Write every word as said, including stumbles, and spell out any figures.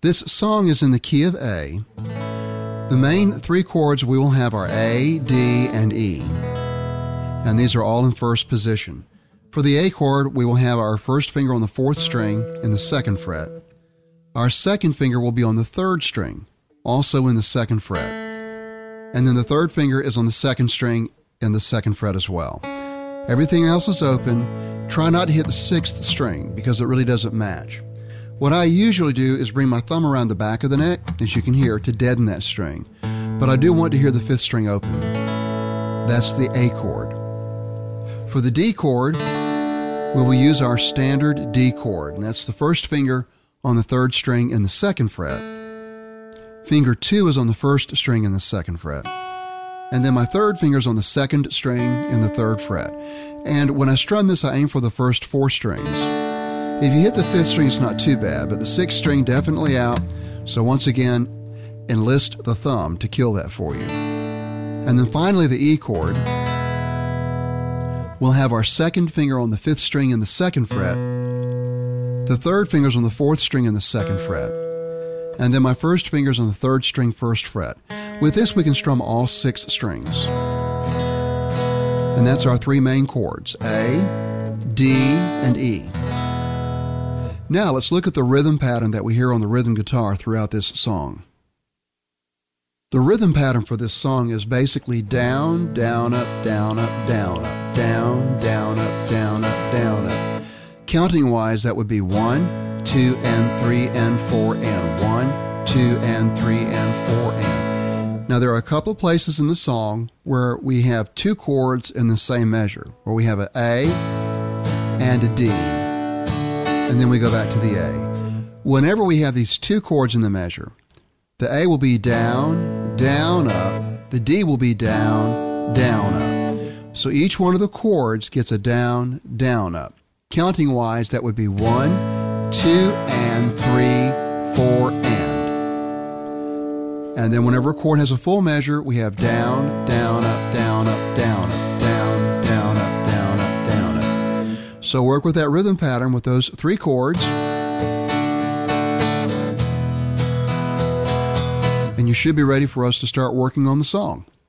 This song is in the key of A. The main three chords we will have are A, D, and E. And these are all in first position. For the A chord, we will have our first finger on the fourth string in the second fret. Our second finger will be on the third string, also in the second fret. And then the third finger is on the second string in the second fret as well. Everything else is open. Try not to hit the sixth string because it really doesn't match. What I usually do is bring my thumb around the back of the neck, as you can hear, to deaden that string. But I do want to hear the fifth string open. That's the A chord. For the D chord, we will use our standard D chord, and that's the first finger on the third string in the second fret. Finger two is on the first string in the second fret. And then my third finger is on the second string in the third fret. And when I strum this, I aim for the first four strings. If you hit the fifth string, it's not too bad, but the sixth string definitely out. So once again, enlist the thumb to kill that for you. And then finally, the E chord. We'll have our second finger on the fifth string in the second fret. The third finger's on the fourth string in the second fret. And then my first finger's on the third string first fret. With this, we can strum all six strings. And that's our three main chords, A, D, and E. Now let's look at the rhythm pattern that we hear on the rhythm guitar throughout this song. The rhythm pattern for this song is basically down, down, up, down, up, down, up, down, down, up, down, up, down, up. Counting-wise, that would be one, two, and three, and four, and one, two, and three, and four, and. Now there are a couple of places in the song where we have two chords in the same measure, where we have an A and a D, and then we go back to the A. Whenever we have these two chords in the measure, the A will be down, down, up. The D will be down, down, up. So each one of the chords gets a down, down, up. Counting-wise, that would be one, two, and three, four, and. And then whenever a chord has a full measure, we have down, down, up, down, up, down, up, down, down, up, down, up, down, up. So work with that rhythm pattern with those three chords. And you should be ready for us to start working on the song.